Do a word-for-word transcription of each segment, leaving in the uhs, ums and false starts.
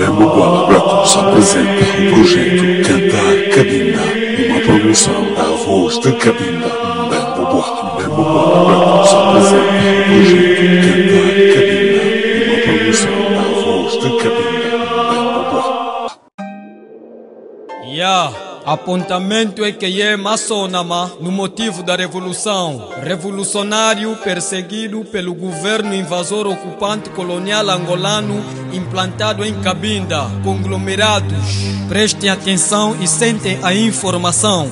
Mbemba Records apresenta o projeto Cantar Cabinda, uma produção da voz de Cabinda. Mbemba Records apresenta o projeto Cantar Cabinda, uma produção da voz de Cabinda. Yeah. Apontamento é que é maçonama no motivo da revolução. Revolucionário perseguido pelo governo invasor ocupante colonial angolano implantado em Cabinda. Conglomerados, prestem atenção e sentem a informação.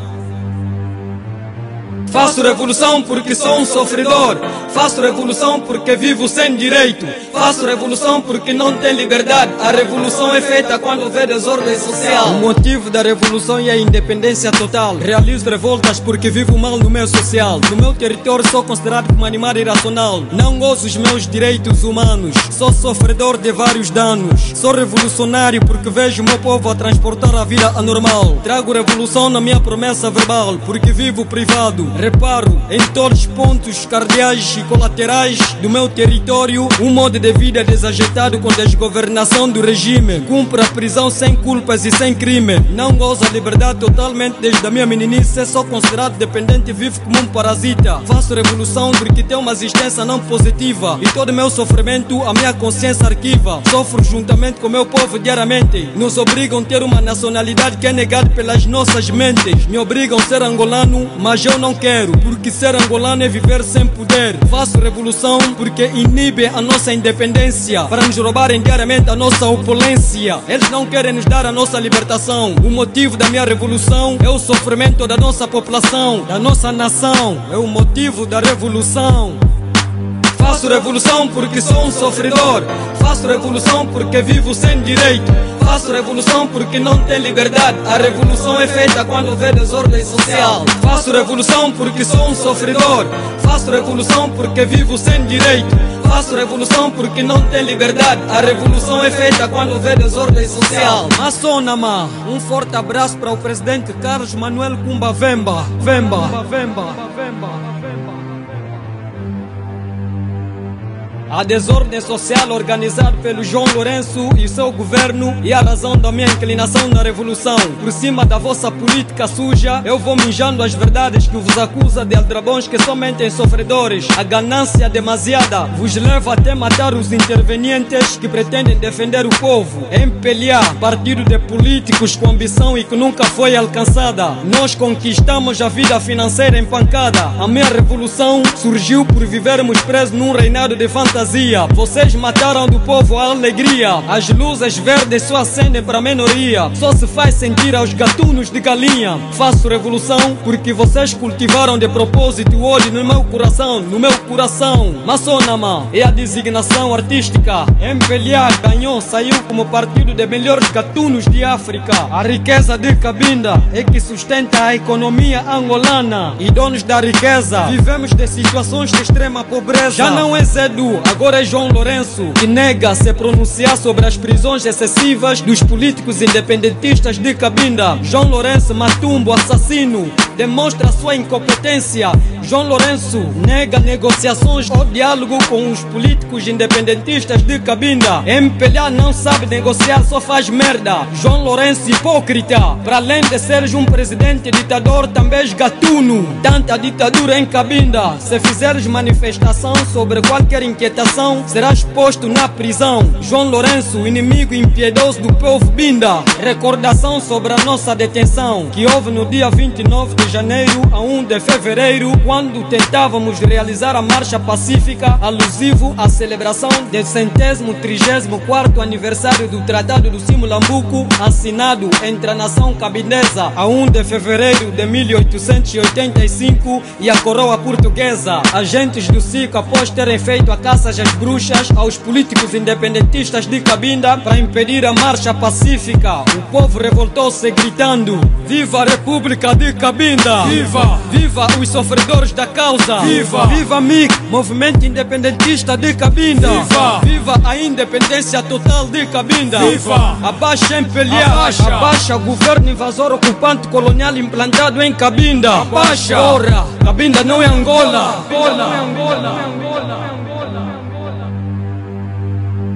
Faço revolução porque sou um sofredor. Faço revolução porque vivo sem direito. Faço revolução porque não tem liberdade. A revolução é feita quando houver desordem social. O motivo da revolução é a independência total. Realizo revoltas porque vivo mal no meio social. No meu território sou considerado como animal irracional. Não gozo os meus direitos humanos. Sou sofredor de vários danos. Sou revolucionário porque vejo o meu povo a transportar a vida anormal. Trago revolução na minha promessa verbal porque vivo privado. Reparo em todos os pontos cardeais e colaterais do meu território um modo de vida desajeitado com desgovernação do regime. Cumpro a prisão sem culpas e sem crime. Não gozo a liberdade totalmente desde a minha meninice. Sou considerado dependente e vivo como um parasita. Faço revolução porque tenho uma existência não positiva e todo meu sofrimento a minha consciência arquiva. Sofro juntamente com meu povo diariamente. Nos obrigam a ter uma nacionalidade que é negada pelas nossas mentes. Me obrigam a ser angolano, mas eu não quero. Porque ser angolano é viver sem poder. Faço revolução porque inibe a nossa independência para nos roubarem diariamente a nossa opulência. Eles não querem nos dar a nossa libertação. O motivo da minha revolução é o sofrimento da nossa população, da nossa nação. É o motivo da revolução. Faço revolução porque sou um sofredor. Faço revolução porque vivo sem direito. Faço revolução porque não tem liberdade. A revolução é feita quando houver desordem social. Faço revolução porque sou um sofredor. Faço revolução porque vivo sem direito. Faço revolução porque não tem liberdade. A revolução é feita quando houver desordem social. Maçonama, um forte abraço para o presidente Carlos Manuel Kumba Vemba. Vemba, Vemba, Vemba. A desordem social organizada pelo João Lourenço e seu governo e a razão da minha inclinação na revolução. Por cima da vossa política suja, eu vou mijando as verdades que vos acusa de aldrabões que somente em sofredores. A ganância demasiada vos leva até matar os intervenientes que pretendem defender o povo. Empelhar partido de políticos com ambição e que nunca foi alcançada. Nós conquistamos a vida financeira em pancada. A minha revolução surgiu por vivermos presos num reinado de fantasia. Vocês mataram do povo a alegria. As luzes verdes só acendem para a minoria. Só se faz sentir aos gatunos de galinha. Faço revolução porque vocês cultivaram de propósito o ódio no meu coração. No meu coração. Maçonama é a designação artística. Empelhar ganhou, saiu como partido de melhores gatunos de África. A riqueza de Cabinda é que sustenta a economia angolana. E donos da riqueza vivemos de situações de extrema pobreza. Já não é Zedu, agora é João Lourenço que nega se pronunciar sobre as prisões excessivas dos políticos independentistas de Cabinda. João Lourenço Matumbo, assassino, demonstra sua incompetência. João Lourenço nega negociações ou diálogo com os políticos independentistas de Cabinda. Empelhar não sabe negociar, só faz merda. João Lourenço hipócrita. Para além de seres um presidente ditador, também és gatuno. Tanta ditadura em Cabinda. Se fizeres manifestação sobre qualquer inquietação, serás posto na prisão. João Lourenço, inimigo impiedoso do povo Binda. Recordação sobre a nossa detenção que houve no dia vinte e nove de janeiro a um de fevereiro, quando tentávamos realizar a marcha pacífica alusivo à celebração do centésimo trigésimo quarto aniversário do Tratado do Simulambuco, assinado entre a nação cabindesa a um de fevereiro de mil oitocentos e oitenta e cinco e a coroa portuguesa. Agentes do C I C, após terem feito a caça às bruxas aos políticos independentistas de Cabinda para impedir a marcha pacífica, o povo revoltou-se gritando: Viva a República de Cabinda! Viva! Viva os sofredores da causa! Viva! Viva M I C, Movimento Independentista de Cabinda! Viva! Viva a independência total de Cabinda! Viva! Abaixa Empelhar! Abaixa! Abaixa o governo invasor ocupante colonial implantado em Cabinda! Abaixa! Porra! Cabinda não é Angola! Angola! Não é Angola!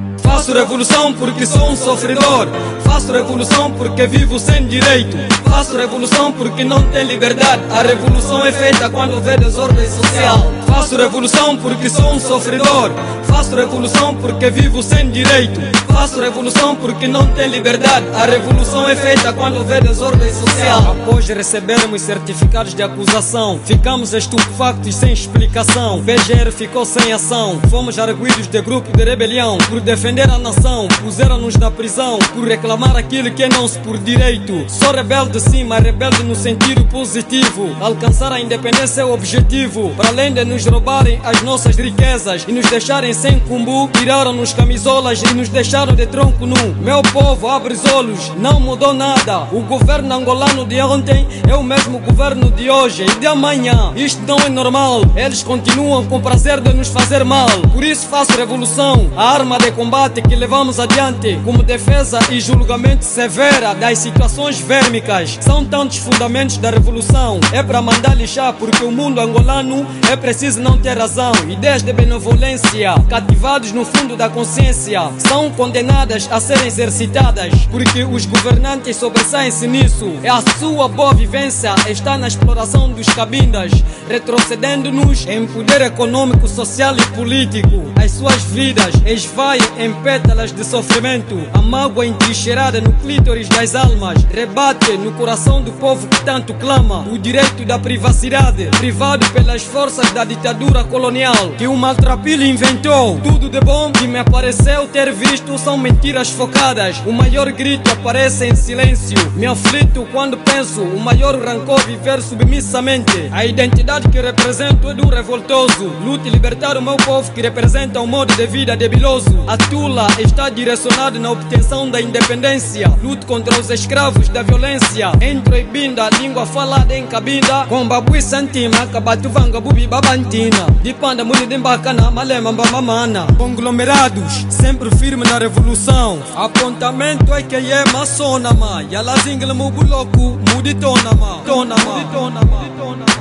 Faço revolução porque sou um sofredor. Faço revolução porque vivo sem direito. Faço revolução porque não tem liberdade. A revolução é feita quando houver desordem social. Faço revolução porque sou um sofredor. Faço revolução porque vivo sem direito. Faço revolução porque não tem liberdade. A revolução é feita quando houver desordem social. Após recebermos certificados de acusação, ficamos estupefactos sem explicação. P G R ficou sem ação. Fomos arguidos de grupo de rebelião. Por defender a nação, puseram-nos na prisão. Por reclamar aquilo que é nosso por direito. Sou rebelde sim, mas rebelde no sentido positivo. Alcançar a independência é o objetivo. Para além de nos roubarem as nossas riquezas e nos deixarem sem cumbu, tiraram-nos camisolas e nos deixaram de tronco nu. Meu povo, abre os olhos, não mudou nada. O governo angolano de ontem é o mesmo governo de hoje e de amanhã. Isto não é normal. Eles continuam com prazer de nos fazer mal. Por isso faço revolução, a arma de combate que levamos adiante como defesa e julgamento severa das situações vérmicas. São tantos fundamentos da revolução. É para mandar lixar porque o mundo angolano é preciso não ter razão. Ideias de benevolência cativados no fundo da consciência são condenadas a serem exercitadas porque os governantes sobressaem-se nisso. É a sua boa vivência está na exploração dos cabindas, retrocedendo-nos em poder econômico, social e político. As suas vidas esvaem em pétalas de sofrimento. A mágoa entrincheirada no clítoris das almas rebate no coração do povo que tanto clama o direito da privacidade, privado pelas forças da ditadura colonial que o maltrapilho inventou. Tudo de bom que me apareceu ter visto são mentiras focadas. O maior grito aparece em silêncio. Me aflito quando penso o maior rancor viver submissamente. A identidade que represento é do revoltoso. Luta e libertar o meu povo que representa um modo de vida debiloso. A tula está direcionada na obtenção da independência. Luto contra os escravos da violência. Entro e binda, língua falada em cabinda. Com babui santima, cabatuvanga bubi babantina. De panda muni de mbacana, malema mbamamana. Conglomerados, sempre firme na revolução. Apontamento é que é maçonama. Yala zingle mubuloku, muditonama. Tonama, tonama, tonama.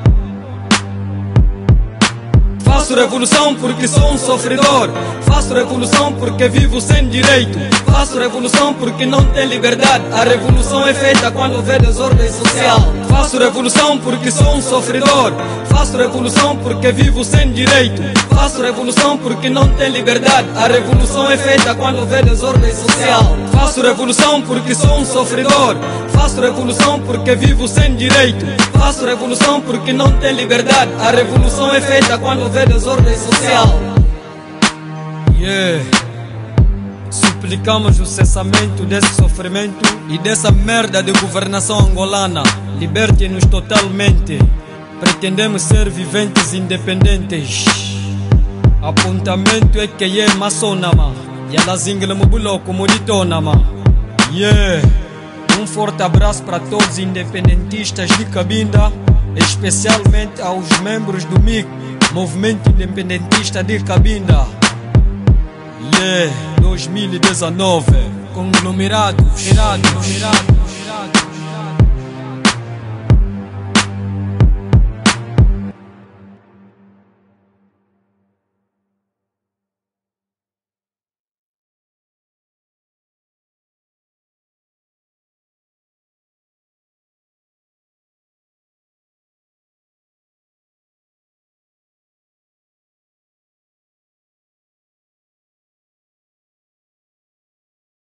Faço revolução porque sou um sofredor. Faço revolução porque vivo sem direito. Faço revolução porque não tem liberdade. A revolução é feita quando houver desordem social. Faço revolução porque sou um sofredor. Faço revolução porque vivo sem direito. Faço revolução porque não tem liberdade. A revolução é feita quando houver desordem social. Faço revolução porque sou um sofredor. Faço revolução porque vivo sem direito. Faço revolução porque não tem liberdade. A revolução é feita quando houver desordem social. Yeah. Suplicamos o cessamento desse sofrimento e dessa merda de governação angolana. Liberte-nos totalmente. Pretendemos ser viventes independentes. Apontamento é que é maçonama. Yala zingle mubuloku muditonama. Yeah. Um forte abraço para todos os independentistas de Cabinda, especialmente aos membros do M I C, Movimento Independentista de Cabinda. Yeah, dois mil e dezenove, conglomerados, irados, irados.